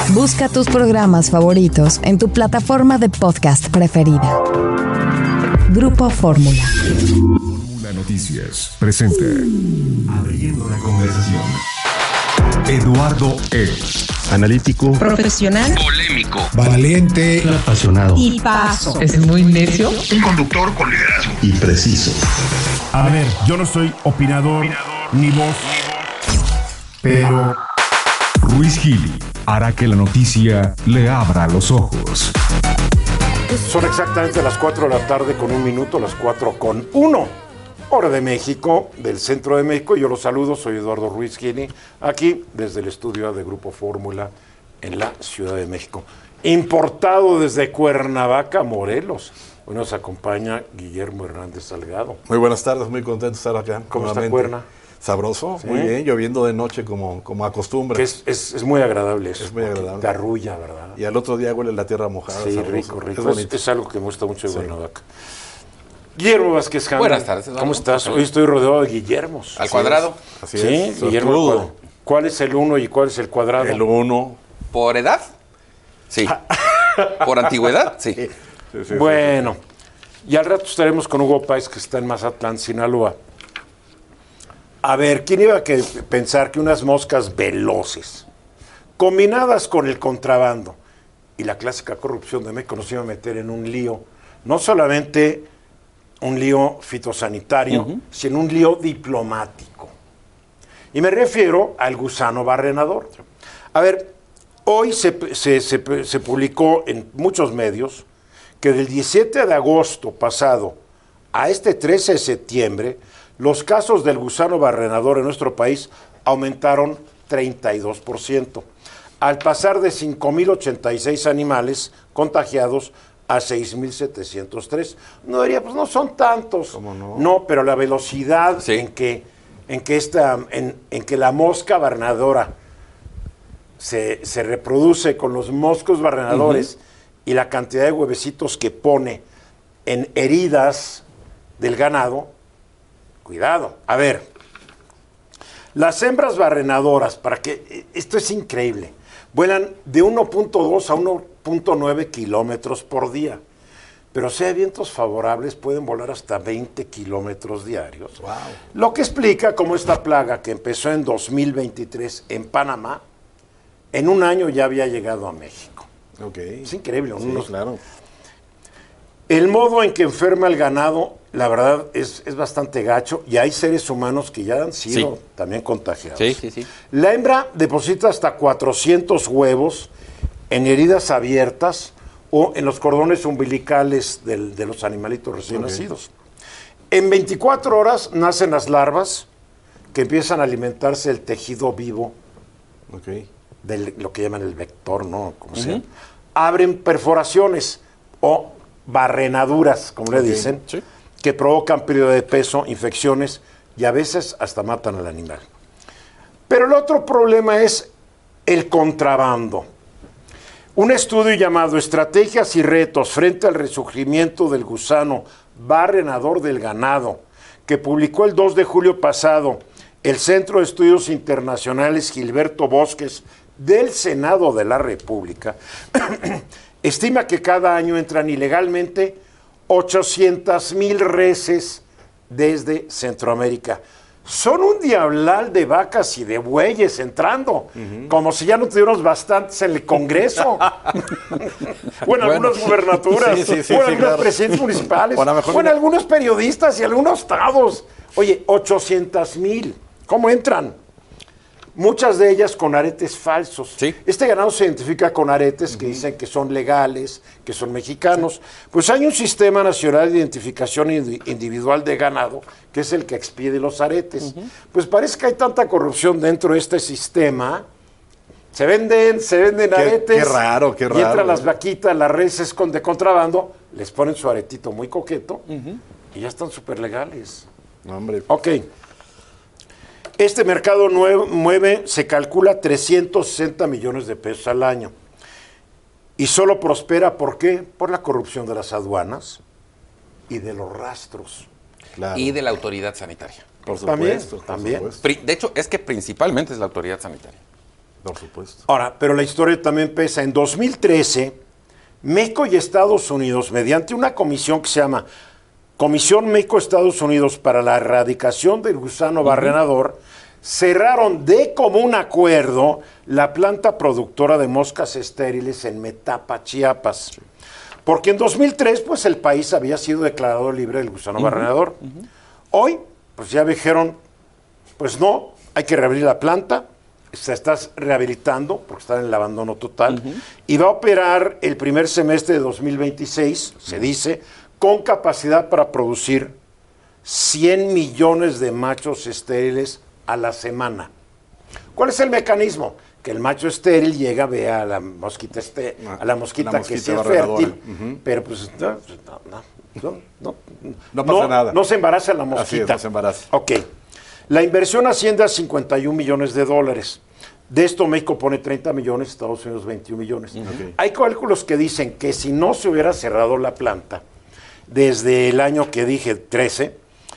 Busca tus programas favoritos en tu plataforma de podcast preferida. Grupo Fórmula. Fórmula Noticias presenta Abriendo la conversación. Eduardo X. Analítico, profesional, polémico, valiente, apasionado y paso. Es muy necio. Un conductor con liderazgo y preciso. A ver, yo no soy opinador, ni vos, pero Ruiz Gili hará que la noticia le abra los ojos. son exactamente las 4 de la tarde con 1 minuto, las 4:01. Hora de México, del centro de México. Yo los saludo, soy Eduardo Ruiz Gili, aquí desde el estudio de Grupo Fórmula en la Ciudad de México. Importado desde Cuernavaca, Morelos. Hoy nos acompaña Guillermo Hernández Salgado. Muy buenas tardes, muy contento de estar acá. ¿Cómo nuevamente. está Cuerna? Sabroso, ¿Sí? Muy bien, lloviendo de noche como acostumbra. Que es muy agradable eso. Es muy agradable. Te arrulla, ¿verdad? Y al otro día huele la tierra mojada. Sí, sabroso. rico. Es bonito. Es algo que me gusta mucho de Cuernavaca. Guillermo Vázquez Janda. Buenas tardes, Eduardo. ¿Cómo estás? Hoy estoy rodeado de Guillermos. al cuadrado. Así Sí, es. Guillermo. Sortudo. ¿Cuál es el 1 y cuál es el cuadrado? El 1. ¿Por edad? Sí. ¿Por antigüedad? Sí. Sí, Bueno, y al rato estaremos con Hugo Páez, que está en Mazatlán, Sinaloa. A ver, ¿quién iba a pensar que unas moscas veloces, combinadas con el contrabando y la clásica corrupción de México, nos iba a meter en un lío, no solamente un lío fitosanitario, sino un lío diplomático? Y me refiero al gusano barrenador. A ver, hoy se publicó en muchos medios que del 17 de agosto pasado a este 13 de septiembre, los casos del gusano barrenador en nuestro país aumentaron 32%, al pasar de 5.086 animales contagiados a 6.703. No diría, pues no son tantos. ¿Cómo no? No, pero la velocidad Sí. en que la mosca barrenadora se reproduce con los moscos barrenadores y la cantidad de huevecitos que pone en heridas del ganado, cuidado. A ver, las hembras barrenadoras, esto es increíble, vuelan de 1.2 a 1.9 kilómetros por día, pero si hay vientos favorables pueden volar hasta 20 kilómetros diarios. Wow. Lo que explica cómo esta plaga, que empezó en 2023 en Panamá, en un año ya había llegado a México. Ok. Es increíble. Sí, claro. El modo en que enferma el ganado, la verdad, es bastante gacho, y hay seres humanos que ya han sido también contagiados. Sí. La hembra deposita hasta 400 huevos en heridas abiertas o en los cordones umbilicales de los animalitos recién nacidos. En 24 horas nacen las larvas que empiezan a alimentarse del tejido vivo, Ok. de lo que llaman el vector, ¿no? Como sea. Abren perforaciones o barrenaduras, como le dicen, Sí. que provocan pérdida de peso, infecciones y a veces hasta matan al animal. Pero el otro problema es el contrabando. Un estudio llamado Estrategias y retos frente al resurgimiento del gusano barrenador del ganado, que publicó el 2 de julio pasado el Centro de Estudios Internacionales Gilberto Bosques del Senado de la República, estima que cada año entran ilegalmente 800,000 reses desde Centroamérica. Son un diablal de vacas y de bueyes entrando, como si ya no tuviéramos bastantes en el Congreso, o en algunas gubernaturas, sí, o en algunos claro. presidentes municipales, O a lo mejor o en algunos periodistas y algunos estados. Oye, 800,000, ¿cómo entran? Muchas de ellas con aretes falsos. Sí. Este ganado se identifica con aretes que dicen que son legales, que son mexicanos. Pues hay un Sistema Nacional de Identificación Individual de Ganado, que es el que expide los aretes. Pues parece que hay tanta corrupción dentro de este sistema. Se venden aretes. Qué raro, qué Y raro. entran las vaquitas, las reses de contrabando, les ponen su aretito muy coqueto y ya están súper legales. No, hombre. Ok. Este mercado mueve, se calcula, 360 millones de pesos al año. Y solo prospera, ¿por qué? Por la corrupción de las aduanas y de los rastros. Claro. Y de la autoridad sanitaria. Por También, supuesto. por también. supuesto. De hecho, es que principalmente es la autoridad sanitaria. Por supuesto. Ahora, pero la historia también pesa. En 2013, México y Estados Unidos, mediante una comisión que se llama Comisión México-Estados Unidos para la Erradicación del Gusano Barrenador, cerraron de común acuerdo la planta productora de moscas estériles en Metapa, Chiapas. Porque en 2003, pues el país había sido declarado libre del gusano barrenador. Hoy, pues ya dijeron, pues no, hay que reabrir la planta, se está rehabilitando, porque está en el abandono total, y va a operar el primer semestre de 2026, se dice, con capacidad para producir 100 millones de machos estériles a la semana. ¿Cuál es el mecanismo? Que el macho estéril llega, ve a la mosquita, que sea fértil, pero pues no pasa nada. No se embaraza la mosquita. Así es, no se embaraza. Ok. La inversión asciende a 51 millones de dólares. De esto México pone 30 millones, Estados Unidos 21 millones. Okay. Hay cálculos que dicen que si no se hubiera cerrado la planta desde el año que dije, 13,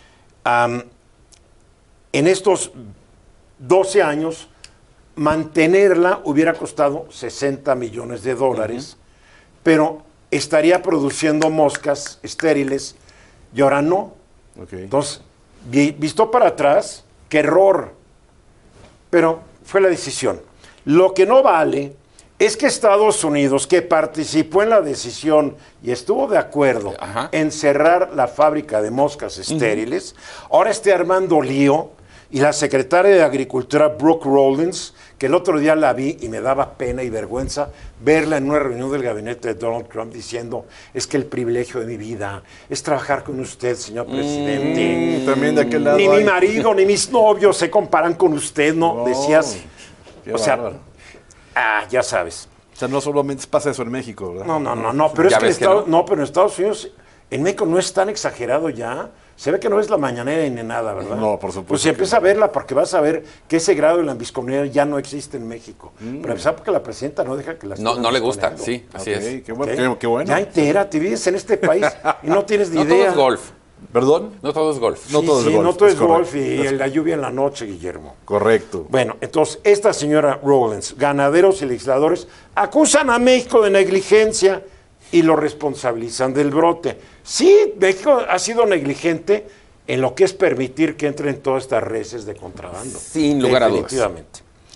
en estos 12 años, mantenerla hubiera costado 60 millones de dólares, pero estaría produciendo moscas estériles y ahora no. Okay. Entonces, visto para atrás, qué error. Pero fue la decisión. Lo que no vale es que Estados Unidos, que participó en la decisión y estuvo de acuerdo en cerrar la fábrica de moscas estériles, ahora esté armando lío. Y la secretaria de Agricultura, Brooke Rollins, que el otro día la vi y me daba pena y vergüenza verla en una reunión del gabinete de Donald Trump diciendo, es que el privilegio de mi vida es trabajar con usted, señor presidente. También de aquel lado Ni mi marido, ni mis novios se comparan con usted, ¿no? Decías, qué o sea, bárbaro. ya sabes. O sea, no solamente pasa eso en México, ¿verdad? No, pero es que, pero en Estados Unidos, en México no es tan exagerado ya. Se ve que no es la mañanera ni nada, ¿verdad? No, por supuesto. Pues si empieza a verla, porque vas a ver que ese grado de lambisconería ya no existe en México. Pero empezar porque la presidenta no deja que la No le gusta, sí, así es. Qué bueno, qué bueno. Ya entérate, vives en este país y no tienes ni No idea. todo es golf. ¿Perdón? No todo es golf. No todo es golf. No todo es golf correcto. y la lluvia en la noche, Guillermo. Correcto. Bueno, entonces, esta señora Rollins, ganaderos y legisladores, acusan a México de negligencia y lo responsabilizan del brote. Sí, México ha sido negligente en lo que es permitir que entren todas estas reses de contrabando. Sin lugar a dudas. Definitivamente.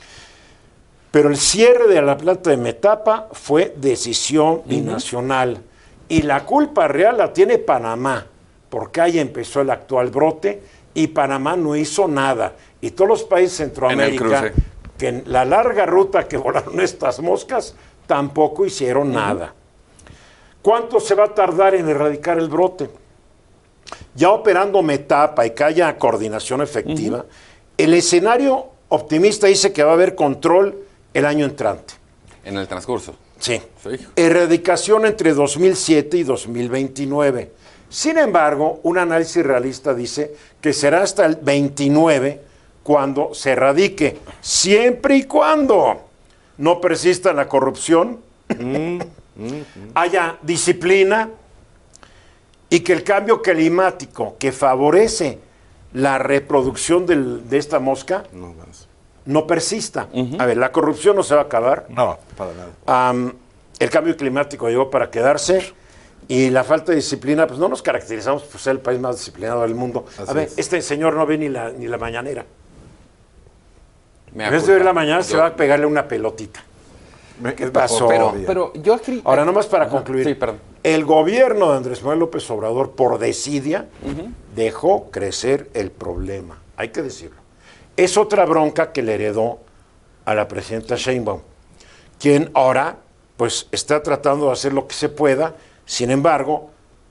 Pero el cierre de la planta de Metapa fue decisión binacional. Y la culpa real la tiene Panamá, porque ahí empezó el actual brote y Panamá no hizo nada. Y todos los países de Centroamérica, que en la larga ruta que volaron estas moscas, tampoco hicieron nada. ¿Cuánto se va a tardar en erradicar el brote? Ya operando Metapa y que haya coordinación efectiva, el escenario optimista dice que va a haber control el año entrante. En el transcurso. Sí. Sí. Erradicación entre 2007 y 2029. Sin embargo, un análisis realista dice que será hasta el 29 cuando se erradique, siempre y cuando no persista la corrupción, haya disciplina y que el cambio climático que favorece la reproducción de esta mosca no persista. A ver, la corrupción no se va a acabar. No, para nada. El cambio climático llegó para quedarse y la falta de disciplina, pues no nos caracterizamos por ser el país más disciplinado del mundo. Así a ver, es. este señor no ve ni la mañanera. En vez de ver la mañana, se va a pegarle una pelotita. ¿Qué pasó? Pero yo escribí... Ahora, nomás para concluir. Sí, perdón. El gobierno de Andrés Manuel López Obrador, por desidia, dejó crecer el problema. Hay que decirlo. Es otra bronca que le heredó a la presidenta Sheinbaum, quien ahora, pues, está tratando de hacer lo que se pueda. Sin embargo,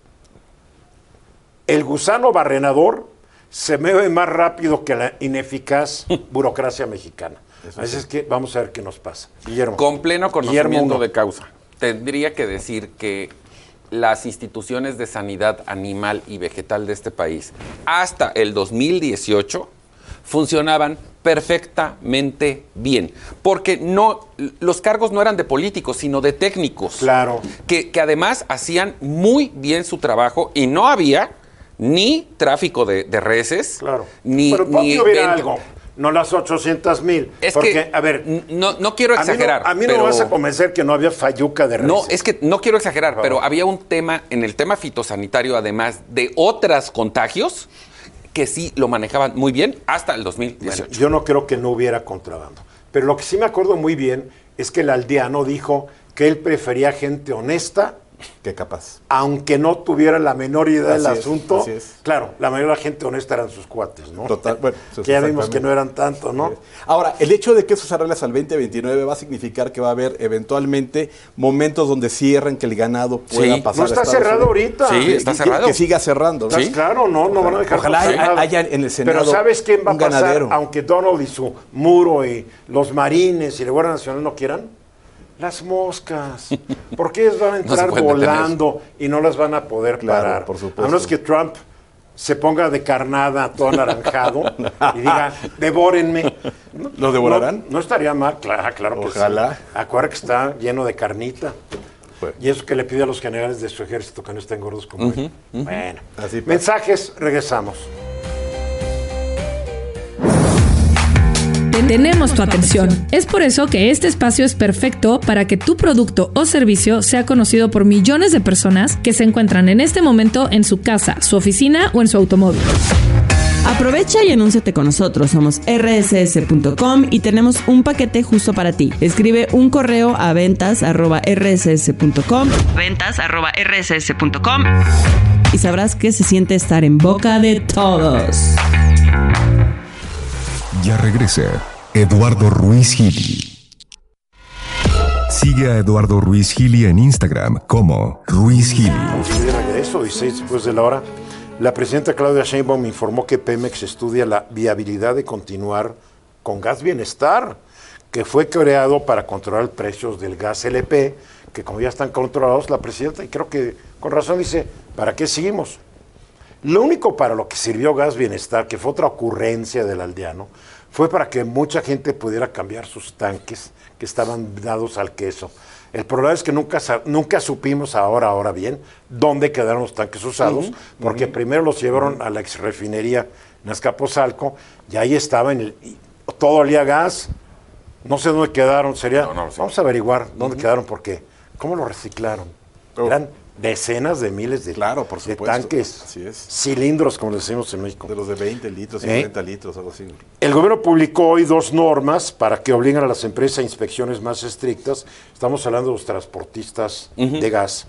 el gusano barrenador se mueve más rápido que la ineficaz burocracia mexicana. Así es que vamos a ver qué nos pasa. Guillermo. Con pleno conocimiento Guillermo, de causa. Tendría que decir que las instituciones de sanidad animal y vegetal de este país, hasta el 2018, funcionaban perfectamente bien. Porque no, los cargos no eran de políticos, sino de técnicos. Claro. Que además hacían muy bien su trabajo y no había ni tráfico de reses, Claro. ni Pero hubiera venta. algo. no las 800,000. Es porque, que, a ver, no quiero exagerar. A mí no me vas a convencer que no había fayuca de res. No, es que no quiero exagerar, pero había un tema, en el tema fitosanitario, además de otros contagios, que sí lo manejaban muy bien hasta el 2018. Bueno, yo no creo que no hubiera contrabando. Pero lo que sí me acuerdo muy bien es que el aldeano dijo que él prefería gente honesta, Qué capaz. aunque no tuviera la menor idea del Así es, asunto. así es. Claro, la mayoría de la gente honesta eran sus cuates, ¿no? Total, bueno, eso es que ya vimos exactamente. que no eran tanto, ¿no? Ahora, el hecho de que eso se arregle hasta el 2029 va a significar que va a haber eventualmente momentos donde cierren, que el ganado pueda Sí. pasar. No a está Estados cerrado Unidos. ahorita. Sí, está cerrado. Que siga cerrando. ¿no? ¿Estás claro? No van a dejar Ojalá pasar nada. haya en el Senado Pero ¿sabes quién va a un pasar? ganadero. Aunque Donald y su muro y los marines y la Guardia Nacional no quieran. Las moscas. Porque ellos van a No se entrar pueden detener. volando y no las van a poder Claro, parar. por supuesto. A menos que Trump se ponga de carnada todo anaranjado y diga, devórenme. ¿Los devorarán? No estaría mal, claro que Ojalá. sí. Acuérdate que está lleno de carnita. Bueno. Y eso que le pide a los generales de su ejército que no estén gordos como él. Bueno, Así pasa. mensajes, regresamos. Tenemos tu atención. Es por eso que este espacio es perfecto para que tu producto o servicio sea conocido por millones de personas que se encuentran en este momento en su casa, su oficina o en su automóvil. Aprovecha y anúnciate con nosotros. Somos rss.com y tenemos un paquete justo para ti. Escribe un correo a ventas@rss.com. ventas@rss.com y sabrás qué se siente estar en boca de todos. Ya regresa Eduardo Ruiz Gili. Sigue a Eduardo Ruiz Gili en Instagram como Ruiz Gili. De regreso, 16 después de la hora. La presidenta Claudia Sheinbaum informó que Pemex estudia la viabilidad de continuar con Gas Bienestar, que fue creado para controlar precios del gas LP, que como ya están controlados, la presidenta, y creo que con razón dice, ¿para qué seguimos? Lo único para lo que sirvió Gas Bienestar, que fue otra ocurrencia del aldeano, fue para que mucha gente pudiera cambiar sus tanques que estaban dados al queso. El problema es que nunca supimos ahora bien dónde quedaron los tanques usados, porque primero los llevaron a la exrefinería en Azcapotzalco y ahí estaba todo olía a gas. No sé dónde quedaron, No lo sé. vamos a averiguar dónde quedaron, porque ¿cómo lo reciclaron? Eran decenas de miles de, Claro, por de supuesto. tanques, Así es. cilindros, como le decimos en México. De los de 20 litros y 40 litros, algo así. El gobierno publicó hoy 2 normas para que obliguen a las empresas a inspecciones más estrictas. Estamos hablando de los transportistas de gas.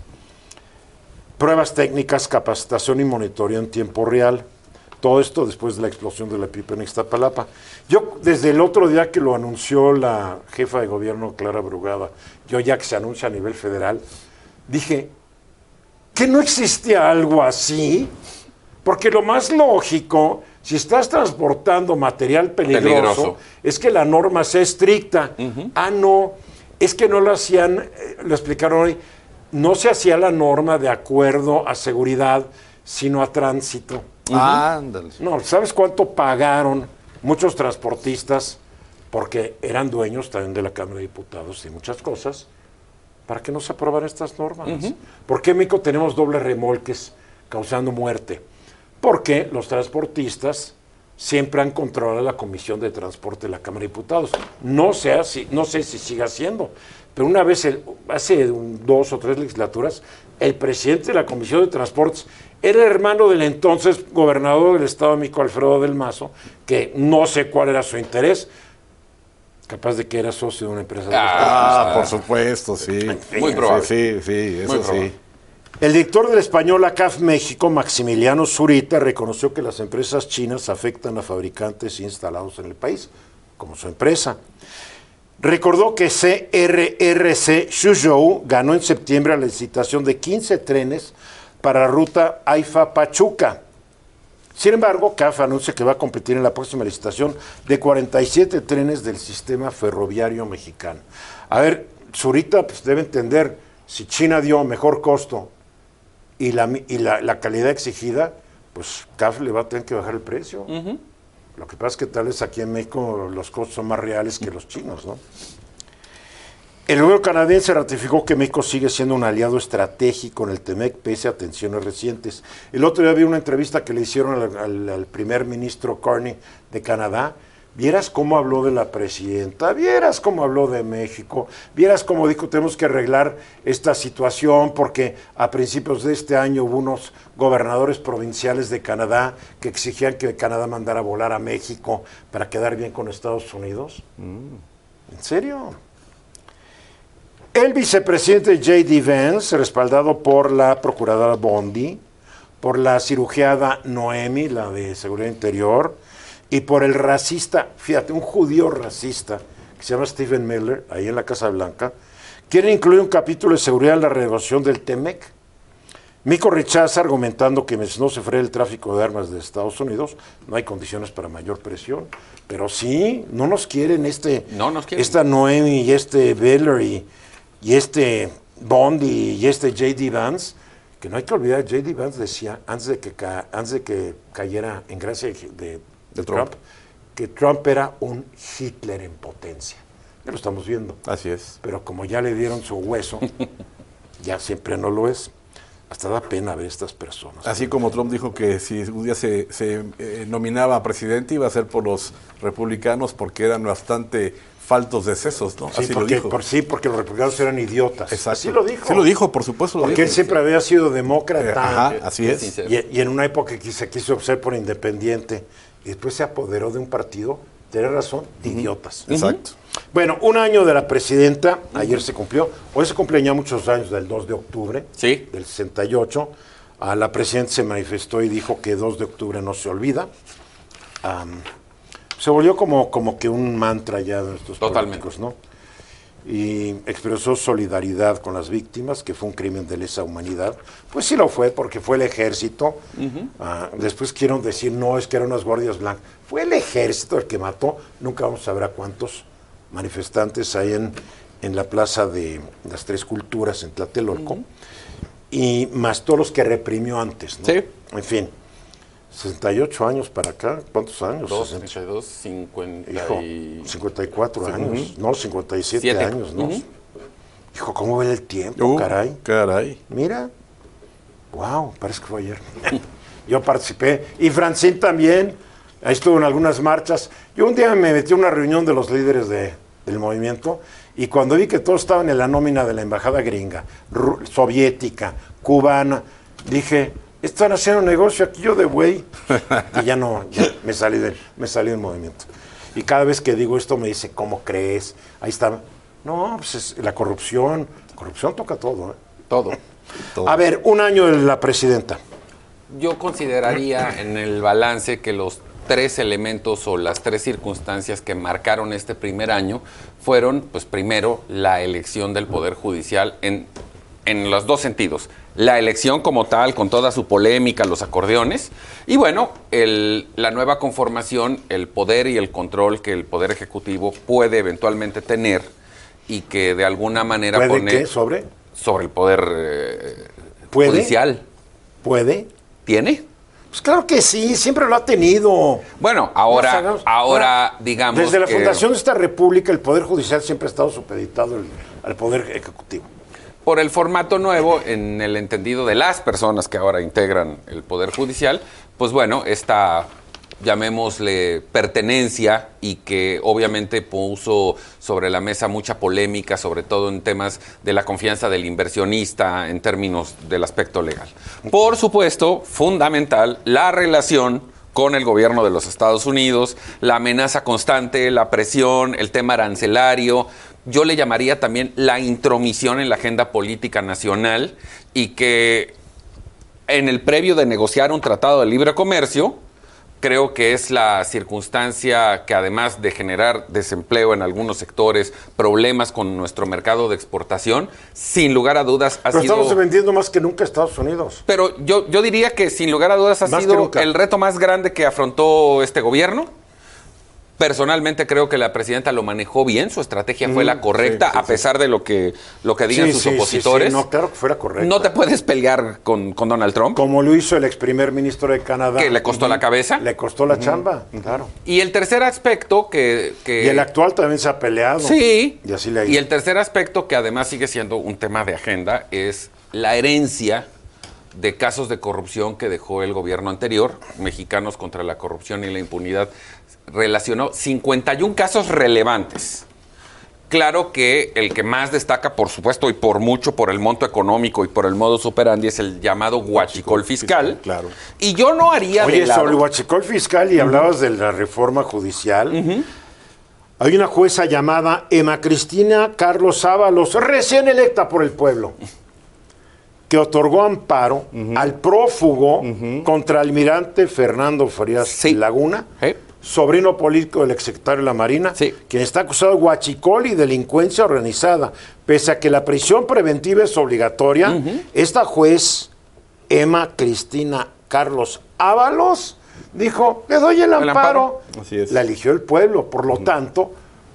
Pruebas técnicas, capacitación y monitoreo en tiempo real. Todo esto después de la explosión de la pipa en Iztapalapa. Yo, desde el otro día que lo anunció la jefa de gobierno, Clara Brugada, yo ya que se anuncia a nivel federal, dije, ¿que no existía algo así? Porque lo más lógico, si estás transportando material peligroso. Es que la norma sea estricta. No, es que no lo hacían, lo explicaron hoy, no se hacía la norma de acuerdo a seguridad, sino a tránsito. Ándale. No, ¿sabes cuánto pagaron muchos transportistas? Porque eran dueños también de la Cámara de Diputados y muchas cosas, para que no se aprobaran estas normas. ¿Por qué en México tenemos dobles remolques causando muerte? Porque los transportistas siempre han controlado la Comisión de Transporte de la Cámara de Diputados. No sé si sigue haciendo, pero una vez, hace 2 o 3 legislaturas, el presidente de la Comisión de Transportes era hermano del entonces gobernador del Estado de México, Alfredo del Mazo, que no sé cuál era su interés, capaz de que era socio de una empresa de Por supuesto, sí. Muy probable. Sí, eso Muy probable. sí. El director del español ACAF México, Maximiliano Zurita, reconoció que las empresas chinas afectan a fabricantes instalados en el país, como su empresa. Recordó que CRRC Suzhou ganó en septiembre la licitación de 15 trenes para la ruta AIFA-Pachuca. Sin embargo, CAF anuncia que va a competir en la próxima licitación de 47 trenes del sistema ferroviario mexicano. A ver, Zurita pues, debe entender, si China dio mejor costo y la calidad exigida, pues CAF le va a tener que bajar el precio. Lo que pasa es que tal vez aquí en México los costos son más reales que los chinos, ¿no? El gobierno canadiense ratificó que México sigue siendo un aliado estratégico en el TEMEC, pese a tensiones recientes. El otro día vi una entrevista que le hicieron al primer ministro Carney de Canadá. Vieras cómo habló de la presidenta, vieras cómo habló de México, vieras cómo dijo, tenemos que arreglar esta situación porque a principios de este año hubo unos gobernadores provinciales de Canadá que exigían que Canadá mandara a volar a México para quedar bien con Estados Unidos. ¿En serio? El vicepresidente J.D. Vance, respaldado por la procuradora Bondi, por la cirugiada Noemi, la de Seguridad Interior, y por el racista, fíjate, un judío racista, que se llama Stephen Miller, ahí en la Casa Blanca, quieren incluir un capítulo de seguridad en la renovación del TEMEC. Mico rechaza argumentando que mientras no se frene el tráfico de armas de Estados Unidos, no hay condiciones para mayor presión. Pero sí, no nos quieren esta Noemi y este Miller y este Bondi y este J.D. Vance, que no hay que olvidar, J.D. Vance decía, antes de que cayera en gracia de Trump, que Trump era un Hitler en potencia. Ya lo estamos viendo. Así es. Pero como ya le dieron su hueso, ya siempre no lo es. Hasta da pena ver estas personas. Así como Trump dijo que si un día se nominaba a presidente iba a ser por los republicanos porque eran bastante faltos de sesos, ¿no? Sí, así porque, lo dijo. Porque los republicanos eran idiotas. Exacto. Así lo dijo. Sí lo dijo, por supuesto. Porque él siempre había sido demócrata. Así es. Y en una época que se quiso ser por independiente y después se apoderó de un partido, tiene razón, de idiotas. Exacto. Bueno, un año de la presidenta, ayer se cumplió, hoy se cumplen ya muchos años, del 2 de octubre del 68. La presidenta se manifestó y dijo que 2 de octubre no se olvida. Se volvió como que un mantra ya de estos políticos, ¿no? Y expresó solidaridad con las víctimas, que fue un crimen de lesa humanidad. Pues sí lo fue, porque fue el ejército. Después quieren decir, no, es que eran unas guardias blancas. Fue el ejército el que mató, nunca vamos a saber a cuántos manifestantes hay en la Plaza de las Tres Culturas, en Tlatelolco, y más todos los que reprimió antes, ¿no? Sí. En fin, 68 años para acá, ¿cuántos años? 62, 50 Hijo, 54 años, no, 57 años, ¿no? Hijo, ¿cómo ve el tiempo? Caray. Mira, wow, parece que fue ayer. Yo participé, y Francine también, ahí estuvo en algunas marchas. Yo un día me metí a una reunión de los líderes del movimiento, y cuando vi que todos estaban en la nómina de la embajada gringa, soviética, cubana, dije, están haciendo negocio aquí yo de güey. Y ya me salí del movimiento. Y cada vez que digo esto me dice, ¿cómo crees? Ahí está. No, pues es la corrupción. Corrupción toca todo, ¿eh? Todo. A ver, un año de la presidenta. Yo consideraría en el balance que los 3 elementos o las 3 circunstancias que marcaron este primer año fueron, pues primero, la elección del Poder Judicial en los 2 sentidos. La elección como tal, con toda su polémica, los acordeones, y bueno, la nueva conformación, el poder y el control que el Poder Ejecutivo puede eventualmente tener y que de alguna manera pone... ¿Qué? ¿Sobre el Poder Judicial. ¿Puede? ¿Tiene? Pues claro que sí, siempre lo ha tenido. Bueno, ahora digamos desde la fundación de esta república, el Poder Judicial siempre ha estado supeditado al Poder Ejecutivo. Por el formato nuevo, en el entendido de las personas que ahora integran el Poder Judicial, pues bueno, esta, llamémosle, pertenencia y que obviamente puso sobre la mesa mucha polémica, sobre todo en temas de la confianza del inversionista en términos del aspecto legal. Por supuesto, fundamental, la relación con el gobierno de los Estados Unidos, la amenaza constante, la presión, el tema arancelario. Yo le llamaría también la intromisión en la agenda política nacional y que en el previo de negociar un tratado de libre comercio, creo que es la circunstancia que además de generar desempleo en algunos sectores, problemas con nuestro mercado de exportación, sin lugar a dudas ha sido... Pero estamos vendiendo más que nunca a Estados Unidos. Pero yo diría que sin lugar a dudas ha sido el reto más grande que afrontó este gobierno. Personalmente creo que la presidenta lo manejó bien, su estrategia fue la correcta, a pesar de lo que digan sus opositores. No, claro que fuera correcta. No te puedes pelear con Donald Trump. Como lo hizo el ex primer ministro de Canadá. Que le costó la cabeza. Le costó la chamba, claro. Y el tercer aspecto que... Y el actual también se ha peleado. Sí. Y así le ha ido. Y el tercer aspecto que además sigue siendo un tema de agenda es la herencia de casos de corrupción que dejó el gobierno anterior, Mexicanos contra la Corrupción y la Impunidad. relacionó 51 casos relevantes. Claro que el que más destaca, por supuesto, y por mucho, por el monto económico y por el modus operandi, es el llamado huachicol fiscal. Claro. Y yo no haría Oye, de lado... sobre el huachicol fiscal, y hablabas de la reforma judicial, hay una jueza llamada Emma Cristina Carlos Ábalos, recién electa por el pueblo, que otorgó amparo al prófugo contra almirante Fernando Frías Laguna, sobrino político del exsecretario de la Marina, quien está acusado de huachicol y delincuencia organizada. Pese a que la prisión preventiva es obligatoria, esta juez, Emma Cristina Carlos Ábalos, dijo, le doy el amparo. Así es. La eligió el pueblo, por lo tanto,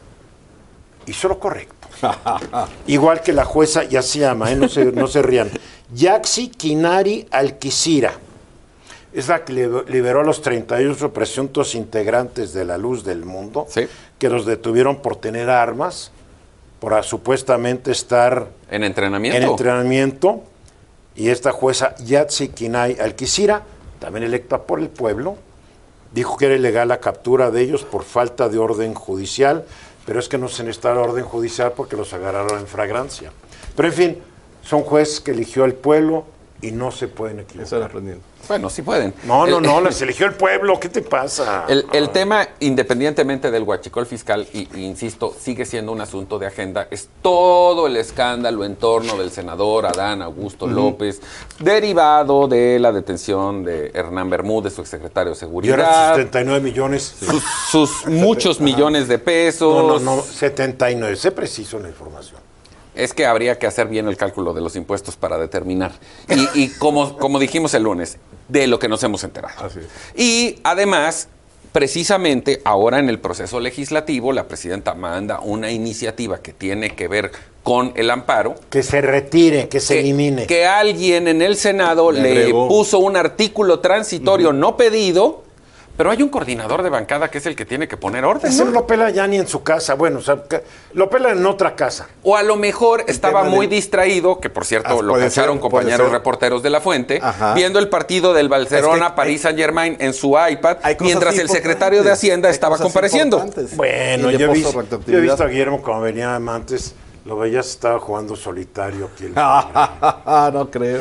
hizo lo correcto. Igual que la jueza, ya se llama, no se rían, Yaxi Kinari Alquicira. Es la que liberó a los 38 presuntos integrantes de la Luz del Mundo, que los detuvieron por tener armas, por supuestamente estar en entrenamiento. Y esta jueza, Yaxi Kinari Alquicira, también electa por el pueblo, dijo que era ilegal la captura de ellos por falta de orden judicial, pero es que no se necesita orden judicial porque los agarraron en flagrancia. Pero en fin, son jueces que eligió el pueblo y no se pueden equivocar. Eso era aprendiendo. Bueno, sí pueden. No, las eligió el pueblo, ¿qué te pasa? El tema, independientemente del huachicol fiscal, y insisto, sigue siendo un asunto de agenda, es todo el escándalo en torno del senador Adán Augusto López, derivado de la detención de Hernán Bermúdez, su exsecretario de Y Seguridad. ahora 79 millones. Sus muchos millones de pesos. No, 79, sé preciso la información. Es que habría que hacer bien el cálculo de los impuestos para determinar. Y como dijimos el lunes, de lo que nos hemos enterado. Así es. Y además, precisamente ahora en el proceso legislativo, la presidenta manda una iniciativa que tiene que ver con el amparo. Que se retire, que se elimine. Que alguien en el Senado le puso un artículo transitorio no pedido. Pero hay un coordinador de bancada que es el que tiene que poner orden, Ese ¿no? lo pela ya ni en su casa, bueno, o sea, lo pela en otra casa. O a lo mejor estaba muy distraído, que por cierto lo cacharon compañeros reporteros de La Fuente, viendo el partido del Barcelona París Saint-Germain en su iPad, mientras el secretario de Hacienda estaba compareciendo. Bueno, yo he visto a Guillermo cuando venía antes, lo veías, estaba jugando solitario aquí. No creo.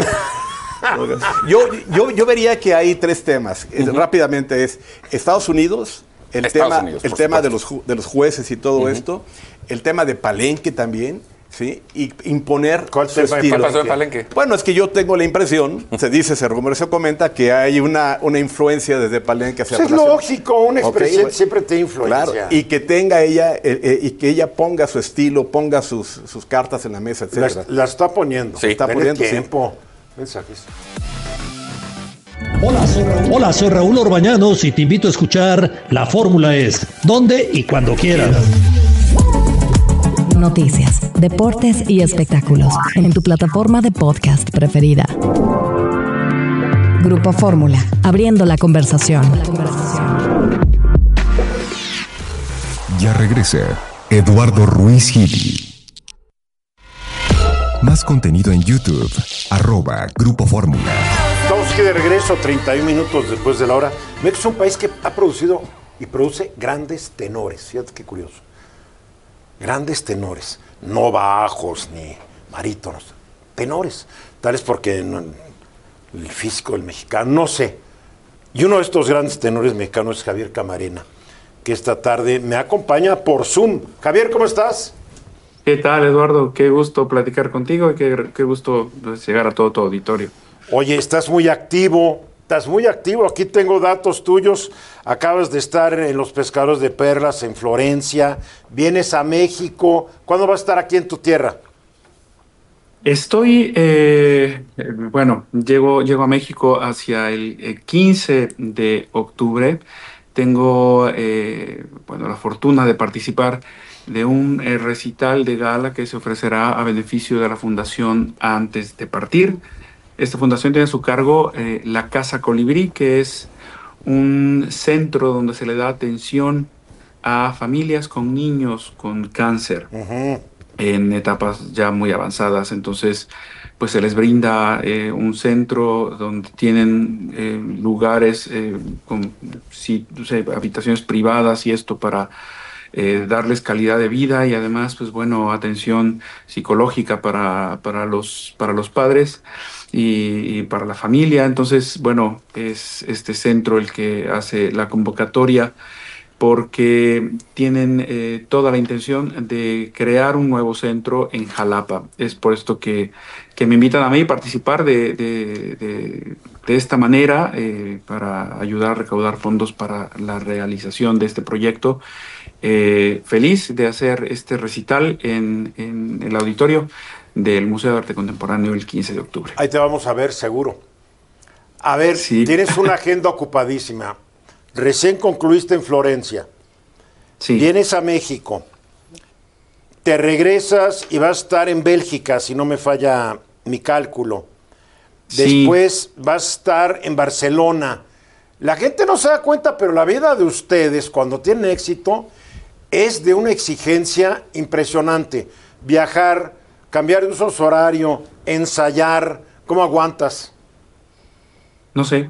Yo vería que hay tres temas. Rápidamente es Estados Unidos, el tema de los jueces y todo esto, el tema de Palenque también, ¿sí? Y imponer su estilo. ¿Qué pasó en Palenque? Bueno, es que yo tengo la impresión, se rumora, se comenta que hay una influencia desde Palenque hacia Es lógico, un expresidente siempre te influencia. Claro, y que tenga ella, y que ella ponga su estilo, ponga sus cartas en la mesa, etc. La está poniendo. Sí, está poniendo tiempo. Mensajes. Hola, soy Raúl Orbañanos y te invito a escuchar La Fórmula Es, donde y cuando quieras. Noticias, deportes y espectáculos en tu plataforma de podcast preferida. Grupo Fórmula, abriendo la conversación. Ya regresa Eduardo Ruiz Gili. Más contenido en YouTube, @Grupo Fórmula. Estamos aquí de regreso, 31 minutos después de la hora. México es un país que ha producido y produce grandes tenores. Fíjate qué curioso. Grandes tenores, no bajos ni barítonos, tenores. Tal es porque el físico del mexicano, no sé. Y uno de estos grandes tenores mexicanos es Javier Camarena, que esta tarde me acompaña por Zoom. Javier, ¿cómo estás? ¿Qué tal, Eduardo? Qué gusto platicar contigo y qué gusto llegar a todo tu auditorio. Oye, estás muy activo. Aquí tengo datos tuyos. Acabas de estar en los Pescadores de Perlas en Florencia. Vienes a México. ¿Cuándo vas a estar aquí en tu tierra? Estoy, llego a México hacia el 15 de octubre. Tengo, la fortuna de participar de un recital de gala que se ofrecerá a beneficio de la Fundación Antes de Partir. Esta fundación tiene a su cargo la Casa Colibrí, que es un centro donde se le da atención a familias con niños con cáncer. en etapas ya muy avanzadas. Entonces, pues se les brinda un centro donde tienen lugares con habitaciones privadas y esto para darles calidad de vida y además, pues bueno, atención psicológica para los padres y para la familia. Entonces, bueno, es este centro el que hace la convocatoria porque tienen toda la intención de crear un nuevo centro en Jalapa. Es por esto que me invitan a mí a participar de esta manera para ayudar a recaudar fondos para la realización de este proyecto. Feliz de hacer este recital en el auditorio del Museo de Arte Contemporáneo el 15 de octubre. Ahí te vamos a ver, seguro. A ver, sí. Tienes una agenda ocupadísima. Recién concluiste en Florencia. Sí. Vienes a México. Te regresas y vas a estar en Bélgica, si no me falla mi cálculo. Después vas a estar en Barcelona. La gente no se da cuenta, pero la vida de ustedes, cuando tienen éxito, es de una exigencia impresionante. Viajar, cambiar de uso horario, ensayar. ¿Cómo aguantas? No sé.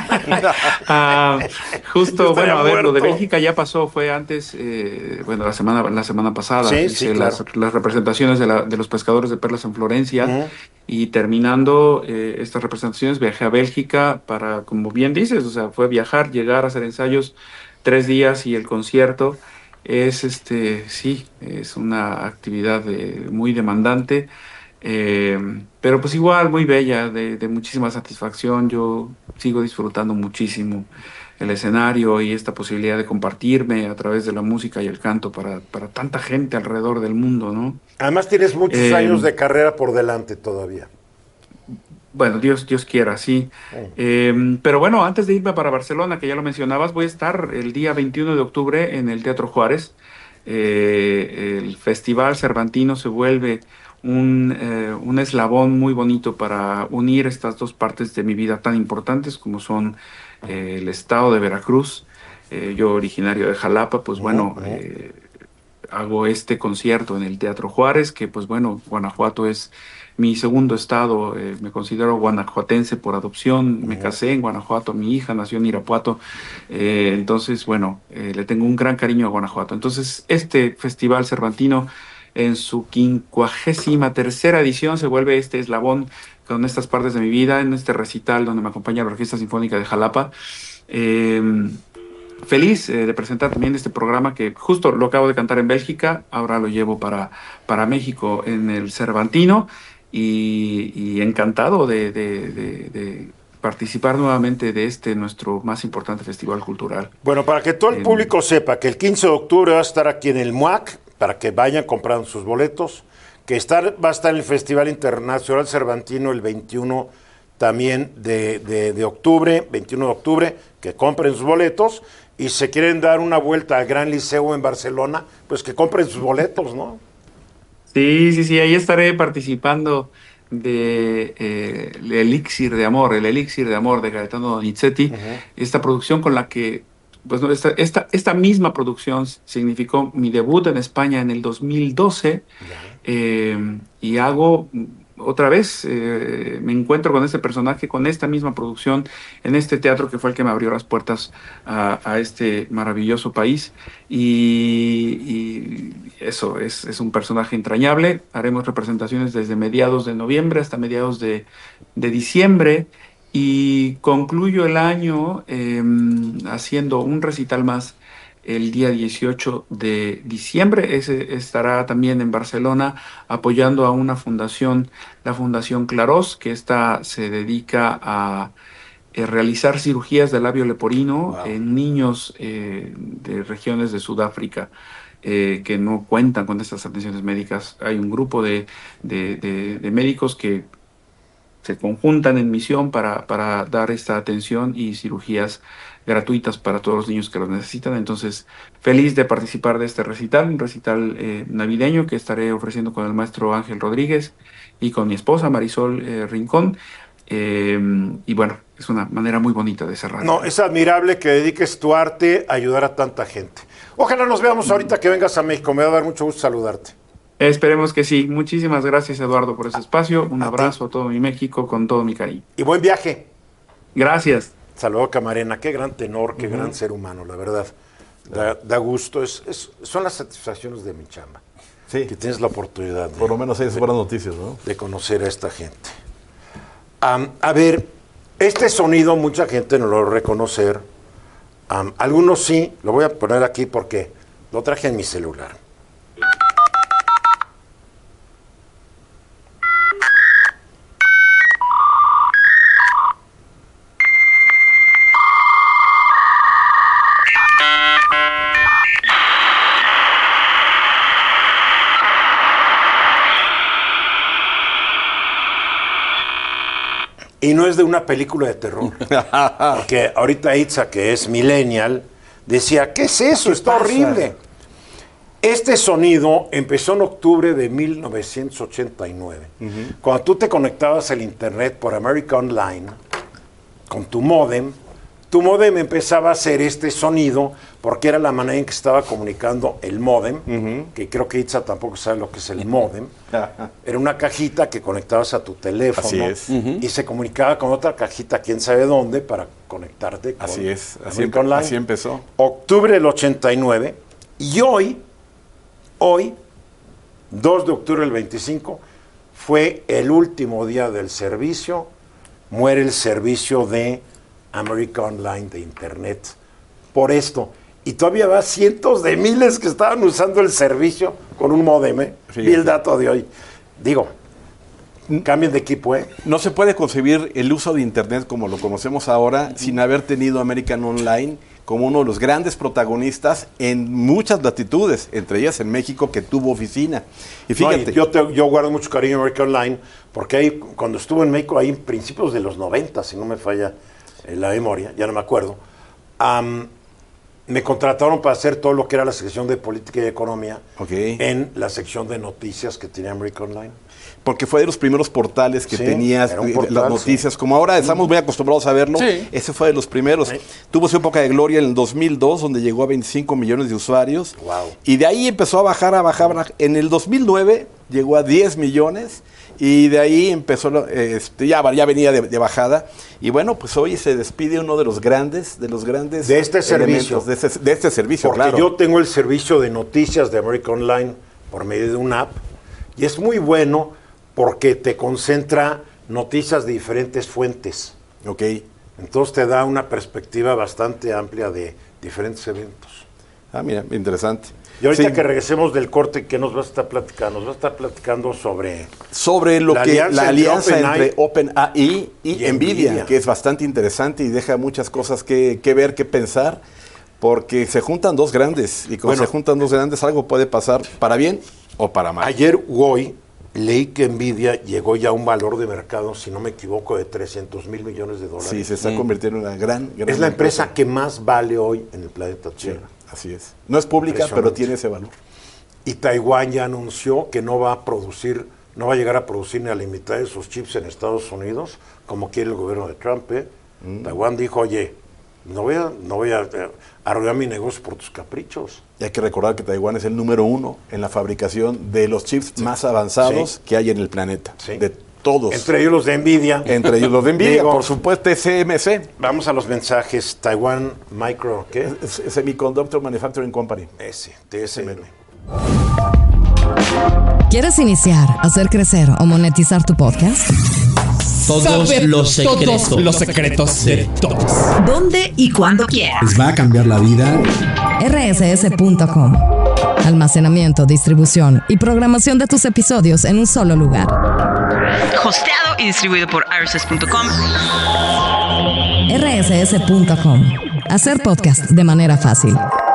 Justo, bueno, a ver, lo de Bélgica ya pasó, fue antes, bueno, la semana pasada. Sí, claro. Las representaciones de los pescadores de perlas en Florencia, y terminando estas representaciones viajé a Bélgica para, como bien dices, o sea, fue viajar, llegar, hacer ensayos 3 días y el concierto. Es sí, es una actividad muy demandante. Pero pues igual muy bella, de muchísima satisfacción. Yo sigo disfrutando muchísimo el escenario y esta posibilidad de compartirme a través de la música y el canto para tanta gente alrededor del mundo, ¿no? Además tienes muchos años de carrera por delante todavía. Bueno, Dios quiera, sí. Pero bueno, antes de irme para Barcelona, que ya lo mencionabas, voy a estar el día 21 de octubre en el Teatro Juárez. El Festival Cervantino se vuelve un eslabón muy bonito para unir estas dos partes de mi vida tan importantes como son el estado de Veracruz. Yo originario de Jalapa, pues bueno, hago este concierto en el Teatro Juárez, que pues bueno, Guanajuato es mi segundo estado. Me considero guanajuatense por adopción. Me casé en Guanajuato, mi hija nació en Irapuato. Entonces, bueno, le tengo un gran cariño a Guanajuato. Entonces, este Festival Cervantino, en su 53ª edición, se vuelve este eslabón con estas partes de mi vida, en este recital donde me acompaña la Orquesta Sinfónica de Jalapa. Feliz de presentar también este programa que justo lo acabo de cantar en Bélgica, ahora lo llevo para México en el Cervantino, y encantado de participar nuevamente de nuestro más importante festival cultural. Bueno, para que todo el público sepa que el 15 de octubre va a estar aquí en el MUAC, para que vayan comprando sus boletos, que va a estar en el Festival Internacional Cervantino el 21 también de octubre, 21 de octubre, que compren sus boletos, y si se quieren dar una vuelta al Gran Liceo en Barcelona, pues que compren sus boletos, ¿no? Sí, ahí estaré participando de el Elixir de Amor de Gaetano Donizetti, esta producción con la que, pues no, esta misma producción significó mi debut en España en el 2012, y hago otra vez, me encuentro con este personaje, con esta misma producción, en este teatro que fue el que me abrió las puertas a este maravilloso país, y eso es un personaje entrañable. Haremos representaciones desde mediados de noviembre hasta mediados de diciembre, y concluyo el año haciendo un recital más el día 18 de diciembre. Ese estará también en Barcelona, apoyando a una fundación, la Fundación Clarós, que se dedica a realizar cirugías de labio leporino en niños de regiones de Sudáfrica que no cuentan con estas atenciones médicas. Hay un grupo de médicos que se conjuntan en misión para dar esta atención y cirugías gratuitas para todos los niños que los necesitan. Entonces, feliz de participar de este recital, un recital navideño que estaré ofreciendo con el maestro Ángel Rodríguez y con mi esposa Marisol Rincón. Y bueno, es una manera muy bonita de cerrar. No, es admirable que dediques tu arte a ayudar a tanta gente. Ojalá nos veamos ahorita que vengas a México. Me va a dar mucho gusto saludarte. Esperemos que sí. Muchísimas gracias, Eduardo, por ese espacio. Un abrazo a todo mi México con todo mi cariño. Y buen viaje. Gracias. Salvador Camarena, qué gran tenor, qué gran ser humano, la verdad. Da gusto, son las satisfacciones de mi chamba. Sí. Que tienes la oportunidad por lo menos esas buenas noticias, ¿no? De conocer a esta gente. A ver, este sonido mucha gente no lo va a reconocer. Algunos sí, lo voy a poner aquí porque lo traje en mi celular. Y no es de una película de terror. Porque ahorita Itza, que es millennial, decía, ¿qué es eso? Está horrible. Este sonido empezó en octubre de 1989. Cuando tú te conectabas al internet por America Online, con tu módem empezaba a hacer este sonido porque era la manera en que estaba comunicando el módem, que creo que Itza tampoco sabe lo que es el módem. Era una cajita que conectabas a tu teléfono. Así es. Y se comunicaba con otra cajita, quién sabe dónde, para conectarte con Así es. Online. Así empezó. Octubre del 89. Y hoy, 2 de octubre del 25, fue el último día del servicio. Muere el servicio de America Online de Internet por esto. Y todavía va cientos de miles que estaban usando el servicio con un módem. Vi el dato de hoy. Digo, cambien de equipo, No se puede concebir el uso de Internet como lo conocemos ahora sin haber tenido American Online como uno de los grandes protagonistas en muchas latitudes, entre ellas en México, que tuvo oficina. Y fíjate. Yo guardo mucho cariño a American Online, porque ahí, cuando estuve en México, ahí en principios de los 90, si no me falla la memoria, ya no me acuerdo, me contrataron para hacer todo lo que era la sección de política y economía en la sección de noticias que tenía American Online. Porque fue de los primeros portales que tenías las noticias, como ahora estamos muy acostumbrados a verlo, ese fue de los primeros. Tuvo su época de gloria en el 2002, donde llegó a 25 millones de usuarios, y de ahí empezó a bajar. En el 2009 llegó a 10 millones, y de ahí empezó, ya venía de bajada, y bueno, pues hoy se despide uno de los grandes de este servicio. De este servicio, porque claro. Yo tengo el servicio de noticias de American Online por medio de una app, y es muy bueno porque te concentra noticias de diferentes fuentes. Entonces te da una perspectiva bastante amplia de diferentes eventos. Mira, interesante. Y ahorita que regresemos del corte, ¿qué nos va a estar platicando? Nos va a estar platicando sobre la alianza entre OpenAI y NVIDIA, que es bastante interesante y deja muchas cosas que ver, que pensar, porque se juntan dos grandes, y cuando se juntan dos grandes algo puede pasar para bien o para mal. Ayer o hoy leí que NVIDIA llegó ya a un valor de mercado, si no me equivoco, de $300 mil millones. Sí, se está convirtiendo en una gran es la empresa que más vale hoy en el planeta Tierra. Así es. No es pública, pero tiene ese valor. Y Taiwán ya anunció que no va a llegar a producir ni a la mitad de sus chips en Estados Unidos, como quiere el gobierno de Trump. Taiwán dijo, oye, no voy a arruinar mi negocio por tus caprichos. Y hay que recordar que Taiwán es el número 1 en la fabricación de los chips más avanzados que hay en el planeta. De todos. Entre ellos los de NVIDIA. Por supuesto, TSMC. Vamos a los mensajes. Taiwan Micro, ¿qué? Semiconductor Manufacturing Company. TSM. ¿Quieres iniciar, hacer crecer o monetizar tu podcast? Todos los secretos de todos. ¿Dónde y cuándo quieras? ¿Les va a cambiar la vida? rss.com. Almacenamiento, distribución y programación de tus episodios en un solo lugar. Hosteado y distribuido por rss.com. rss.com. Hacer podcast de manera fácil.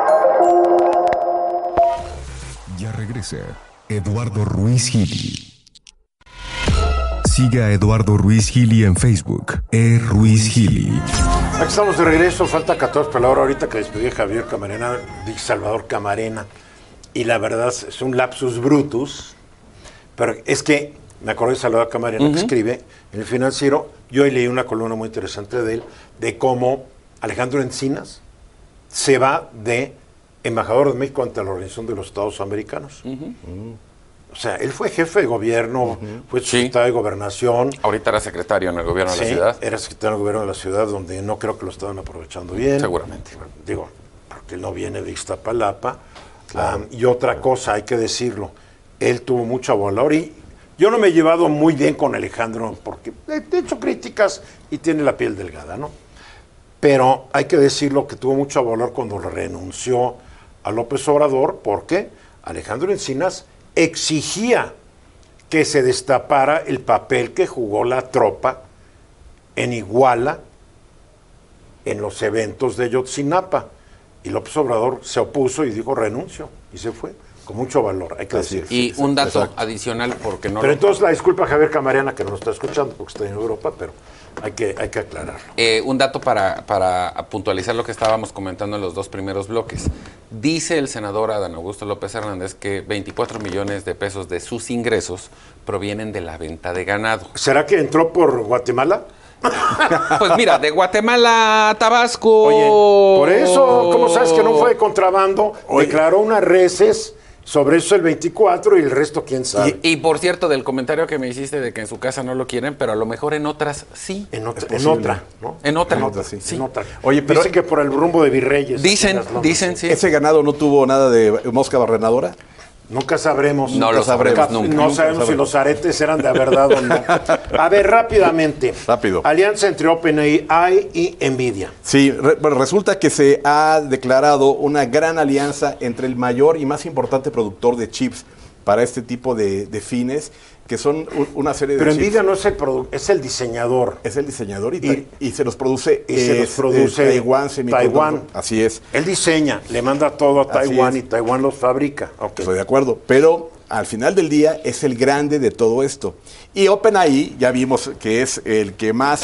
Ya regresa Eduardo Ruiz Gili. Siga a Eduardo Ruiz Gili en Facebook. Ruiz Gili. Aquí estamos de regreso. Falta 14 para la hora. Ahorita que despedí a Javier Camarena, dije Salvador Camarena. Y la verdad es un lapsus brutus. Pero es que me acordé de Salvador Camarena, que escribe en El Financiero. Yo hoy leí una columna muy interesante de él, de cómo Alejandro Encinas se va de embajador de México ante la Organización de los Estados Americanos. O sea, él fue jefe de gobierno, fue secretario de Gobernación. Ahorita era secretario en el gobierno de la ciudad. Era secretario de gobierno de la ciudad, donde no creo que lo estaban aprovechando bien. Seguramente. Digo, porque él no viene de Iztapalapa. Claro. Y otra cosa, hay que decirlo, él tuvo mucho valor y yo no me he llevado muy bien con Alejandro, porque he hecho críticas y tiene la piel delgada, ¿no? Pero hay que decirlo que tuvo mucho valor cuando renunció a López Obrador, porque Alejandro Encinas exigía que se destapara el papel que jugó la tropa en Iguala en los eventos de Yotzinapa. Y López Obrador se opuso y dijo renuncio, y se fue, con mucho valor, hay que decir. Y un dato adicional, porque no... Pero entonces la disculpa a Javier Camarena, que no lo está escuchando porque está en Europa, pero hay que aclararlo. Un dato para puntualizar lo que estábamos comentando en los dos primeros bloques. Dice el senador Adán Augusto López Hernández que 24 millones de pesos de sus ingresos provienen de la venta de ganado. ¿Será que entró por Guatemala? Pues mira, de Guatemala a Tabasco. Oye, por eso, ¿cómo sabes que no fue de contrabando? Oye. Declaró unas reses sobre eso el 24 y el resto quién sabe. Y por cierto, del comentario que me hiciste de que en su casa no lo quieren, pero a lo mejor en otras sí. En otra, ¿no? En otra, sí. En otra. Oye, pero dicen que por el rumbo de Virreyes. Dicen, sí. ¿Ese ganado no tuvo nada de mosca barrenadora? Nunca sabremos. No lo sabremos nunca. No sabemos si los aretes eran de verdad o no. A ver, rápidamente. Rápido. Alianza entre OpenAI y NVIDIA. Sí, bueno, resulta que se ha declarado una gran alianza entre el mayor y más importante productor de chips para este tipo de fines, que son una serie de Pero chips. NVIDIA no es el productor, es el diseñador. Es el diseñador y se los produce, Taiwán. Así es. Él diseña, le manda todo a Taiwán y Taiwán los fabrica. Okay. Estoy de acuerdo, pero al final del día es el grande de todo esto. Y OpenAI, ya vimos que es el que más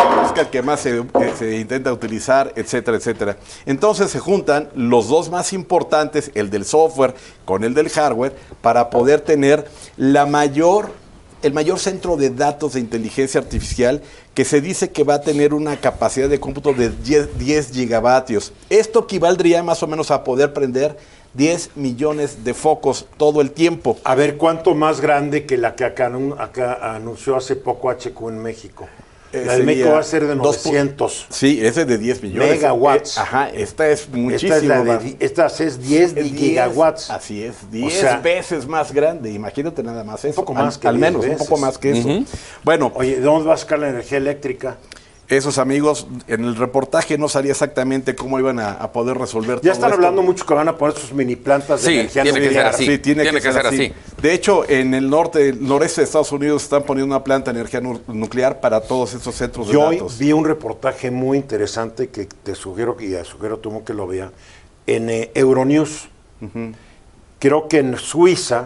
se intenta utilizar, etcétera, etcétera. Entonces se juntan los dos más importantes, el del software con el del hardware, para poder tener el mayor centro de datos de inteligencia artificial, que se dice que va a tener una capacidad de cómputo de 10 gigavatios. Esto equivaldría más o menos a poder prender 10 millones de focos todo el tiempo. A ver, ¿cuánto más grande que la que acá anunció hace poco HQ en México? La de México va a ser de 900. Sí, ese es de 10 millones. Megawatts. Esta es muchísimo esta es 10 gigawatts. Así es, 10 veces más grande. Imagínate nada más eso. Un poco más que al menos, veces. Un poco más que eso. Bueno. Oye, ¿de dónde va a sacar la energía eléctrica? Esos amigos, en el reportaje no salía exactamente cómo iban a poder resolver todo Ya están esto. hablando mucho que van a poner sus mini plantas de energía nuclear. Sí, tiene que ser así. De hecho, en el noreste de Estados Unidos están poniendo una planta de energía nuclear para todos estos centros de datos. Yo vi un reportaje muy interesante que te sugiero, y sugiero tú que lo vea, en Euronews. Creo que en Suiza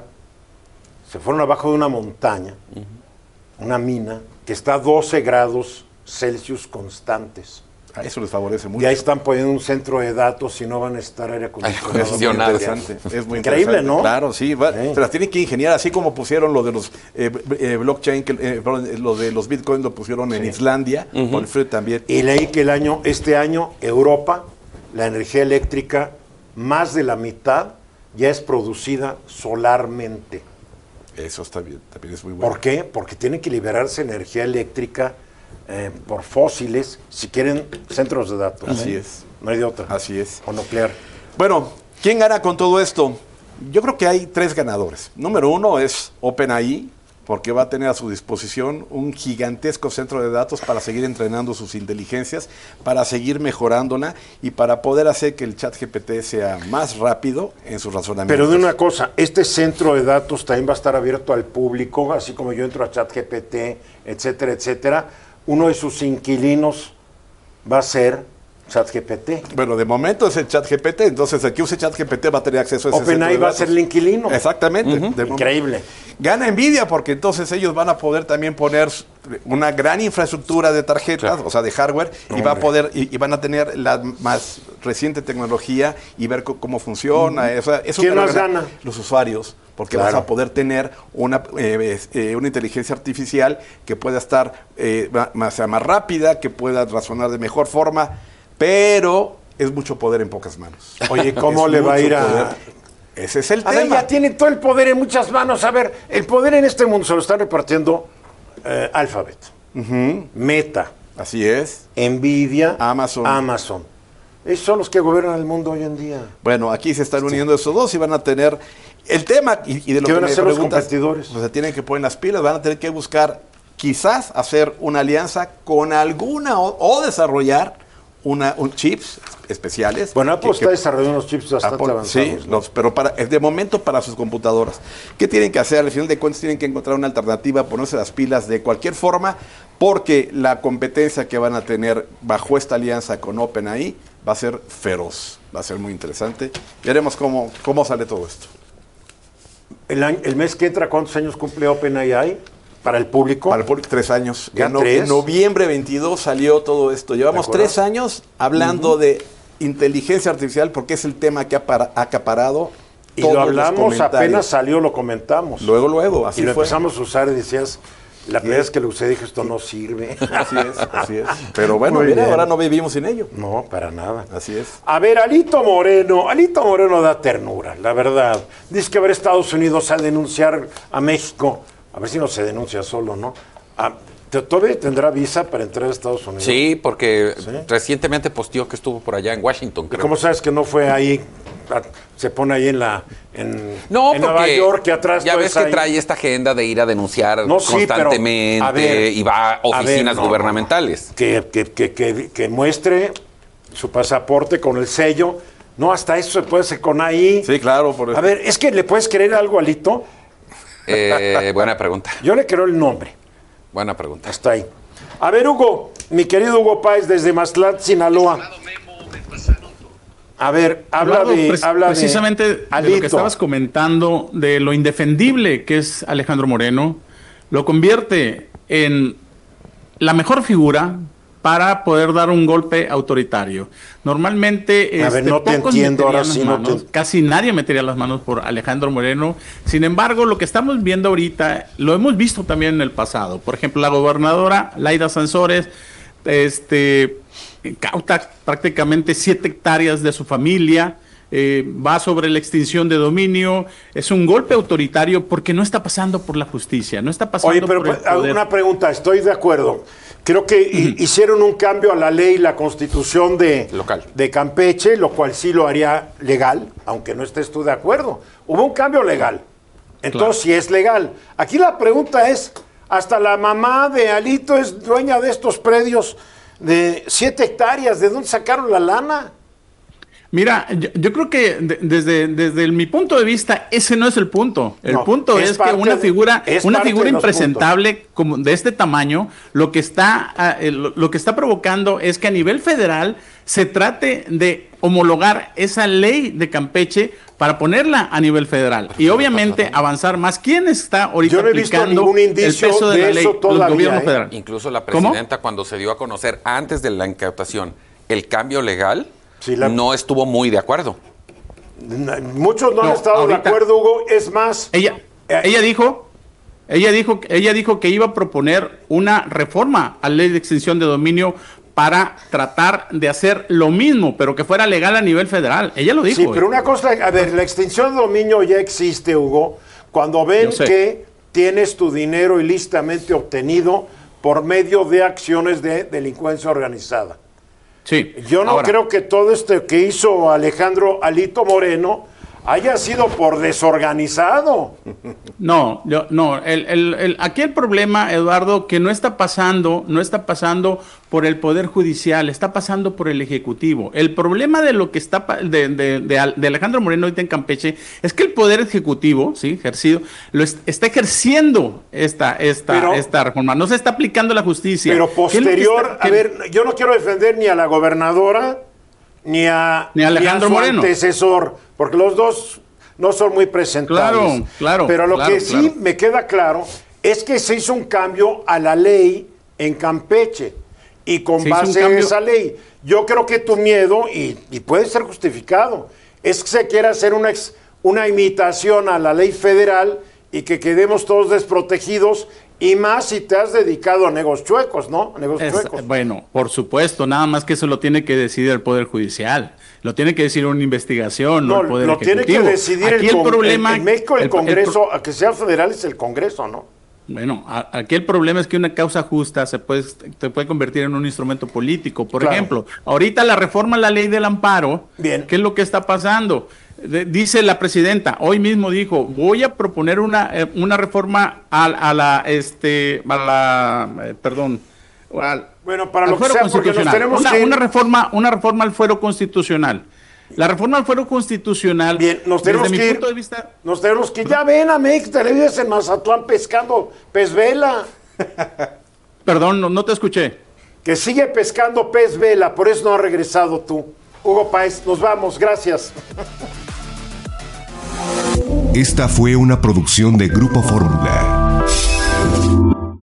se fueron abajo de una montaña, una mina, que está a 12 grados Celsius constantes. Eso les favorece mucho. Y ahí están poniendo un centro de datos y no van a estar aire acondicionado. Es muy increíble, ¿no? Claro, sí. Se las tienen que ingeniar, así como pusieron lo de los blockchain, lo de los bitcoins lo pusieron en Islandia, por el frío también. Y leí que este año, Europa, la energía eléctrica, más de la mitad ya es producida solarmente. Eso está bien, también es muy bueno. ¿Por qué? Porque tienen que liberarse energía eléctrica por fósiles si quieren centros de datos. Así es. No hay de otra. Así es. O nuclear. Bueno, ¿quién gana con todo esto? Yo creo que hay 3 ganadores. Número 1 es OpenAI, porque va a tener a su disposición un gigantesco centro de datos para seguir entrenando sus inteligencias, para seguir mejorándola y para poder hacer que el ChatGPT sea más rápido en sus razonamientos. Pero de una cosa, este centro de datos también va a estar abierto al público, así como yo entro a ChatGPT, etcétera, etcétera. Uno de sus inquilinos va a ser ChatGPT. Bueno, de momento es el ChatGPT, entonces el que use ChatGPT va a tener acceso a ese centro de OpenAI va a ser el inquilino. Exactamente. Increíble. Gana NVIDIA porque entonces ellos van a poder también poner una gran infraestructura de tarjetas, o sea, de hardware, y va a poder y van a tener la más reciente tecnología y ver cómo funciona. ¿Quién más gana? Los usuarios, porque vas a poder tener una inteligencia artificial que pueda estar más rápida, que pueda razonar de mejor forma, pero es mucho poder en pocas manos. Oye, ¿cómo le va a ir Ese es el tema. Ver, ya tienen todo el poder en muchas manos. A ver, el poder en este mundo se lo están repartiendo Alphabet, Meta. Así es. Nvidia, Amazon. Esos son los que gobiernan el mundo hoy en día. Bueno, aquí se están uniendo esos dos y van a tener el tema y de lo ¿Qué que van a me hacer los preguntas, competidores? pues se tienen que poner las pilas, van a tener que buscar quizás hacer una alianza con alguna o desarrollar chips especiales. Bueno, Apple está desarrollando unos chips bastante avanzados. Sí, ¿no? pero de momento para sus computadoras. ¿Qué tienen que hacer? Al final de cuentas tienen que encontrar una alternativa, ponerse las pilas de cualquier forma, porque la competencia que van a tener bajo esta alianza con OpenAI va a ser feroz, va a ser muy interesante. Veremos cómo sale todo esto. El mes que entra, ¿cuántos años cumple OpenAI? ¿Para el público? Para el público, 3 años. ¿Ya En noviembre 22 salió todo esto. Llevamos 3 años hablando de inteligencia artificial porque es el tema que ha acaparado. Y lo hablamos, apenas salió, lo comentamos. Luego, así fue. Y lo fue. empezamos a usar y decías, la primera vez que lo usé dije, esto no sirve. Así es. Pero bueno, mira, ahora no vivimos sin ello. No, para nada. Así es. A ver, Alito Moreno da ternura, la verdad. Dice que va a Estados Unidos a denunciar a México. A ver si no se denuncia solo, ¿no? ¿Todavía tendrá visa para entrar a Estados Unidos? Sí, porque recientemente posteó que estuvo por allá en Washington, creo. ¿Cómo sabes que no fue ahí? Se pone ahí en Nueva York, que atrás ya ves que trae esta agenda de ir a denunciar constantemente y va a oficinas gubernamentales. Que muestre su pasaporte con el sello. No, hasta eso se puede hacer con ahí. Sí, claro. Por eso. A ver, ¿es que le puedes creer algo a Alito? Buena pregunta. Yo le creo el nombre. Buena pregunta. Hasta ahí. A ver, Hugo, mi querido Hugo Páez desde Mazatlán, Sinaloa. A ver, habla precisamente de lo que estabas comentando, de lo indefendible que es Alejandro Moreno, lo convierte en la mejor figura para poder dar un golpe autoritario. Normalmente no te entiendo, ahora sí casi nadie metería las manos por Alejandro Moreno. Sin embargo, lo que estamos viendo ahorita, lo hemos visto también en el pasado. Por ejemplo, la gobernadora Laida Sansores cauta prácticamente 7 hectáreas de su familia, va sobre la extinción de dominio, es un golpe autoritario porque no está pasando por la justicia, no está pasando por el poder. Una pregunta, estoy de acuerdo. Creo que hicieron un cambio a la ley, la constitución de Campeche, lo cual sí lo haría legal, aunque no estés tú de acuerdo. Hubo un cambio legal, entonces sí es legal. Aquí la pregunta es, hasta la mamá de Alito es dueña de estos predios de 7 hectáreas, ¿de dónde sacaron la lana? Mira, yo creo que desde mi punto de vista ese no es el punto. El punto es que una figura impresentable como de este tamaño, lo que está provocando es que a nivel federal se trate de homologar esa ley de Campeche para ponerla a nivel federal y obviamente avanzar más. ¿Quién está ahorita aplicando el peso de la ley? El gobierno federal. Incluso la presidenta, cuando se dio a conocer antes de la incautación el cambio legal, no estuvo muy de acuerdo. Muchos no han estado de acuerdo, Hugo. Es más, ella dijo que iba a proponer una reforma a la ley de extinción de dominio para tratar de hacer lo mismo, pero que fuera legal a nivel federal. Ella lo dijo. Sí, pero una cosa, a ver, la extinción de dominio ya existe, Hugo, cuando ven que tienes tu dinero ilícitamente obtenido por medio de acciones de delincuencia organizada. Sí. Yo no creo que todo esto que hizo Alito Moreno haya sido por desorganizado. No. Aquí el problema, Eduardo, que no está pasando por el Poder Judicial, está pasando por el Ejecutivo. El problema de lo que está de Alejandro Moreno ahorita en Campeche es que el Poder Ejecutivo, ejercido, está ejerciendo esta reforma, no se está aplicando la justicia. Pero posterior, yo no quiero defender ni a la gobernadora ni a Alejandro Moreno, antecesor, porque los dos no son muy presentables. Claro. Pero lo que sí me queda claro es que se hizo un cambio a la ley en Campeche y con base en esa ley. Yo creo que tu miedo, y puede ser justificado, es que se quiera hacer una imitación a la ley federal y que quedemos todos desprotegidos. Y más si te has dedicado a negocios chuecos, ¿no? Bueno, por supuesto, nada más que eso lo tiene que decidir el Poder Judicial. Lo tiene que decir una investigación, no el Poder Ejecutivo. Tiene que decidir en México el Congreso, a que sea federal es el Congreso, ¿no? Bueno, aquí el problema es que una causa justa se puede convertir en un instrumento político. Por ejemplo, ahorita la reforma a la ley del amparo, ¿qué es lo que está pasando? Dice la presidenta, hoy mismo dijo, voy a proponer una reforma bueno, para lo que sea, porque nos tenemos una reforma al fuero constitucional. La reforma al fuero constitucional. Bien, nos tenemos que ir. Nos tenemos que ya ven a México Televisa en Mazatlán pescando pez vela. Perdón, no te escuché. Que sigue pescando pez vela, por eso no ha regresado tú. Hugo Páez, nos vamos, gracias. Esta fue una producción de Grupo Fórmula.